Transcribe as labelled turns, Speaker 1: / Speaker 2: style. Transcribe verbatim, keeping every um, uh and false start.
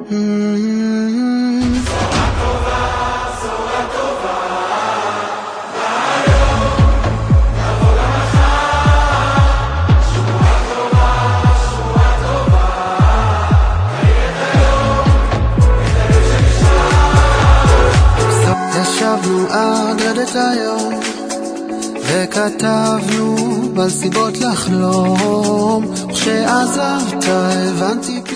Speaker 1: ישבנו עד רדת היום וכתבנו בסיבות לחלום, כשעזבת הבנתי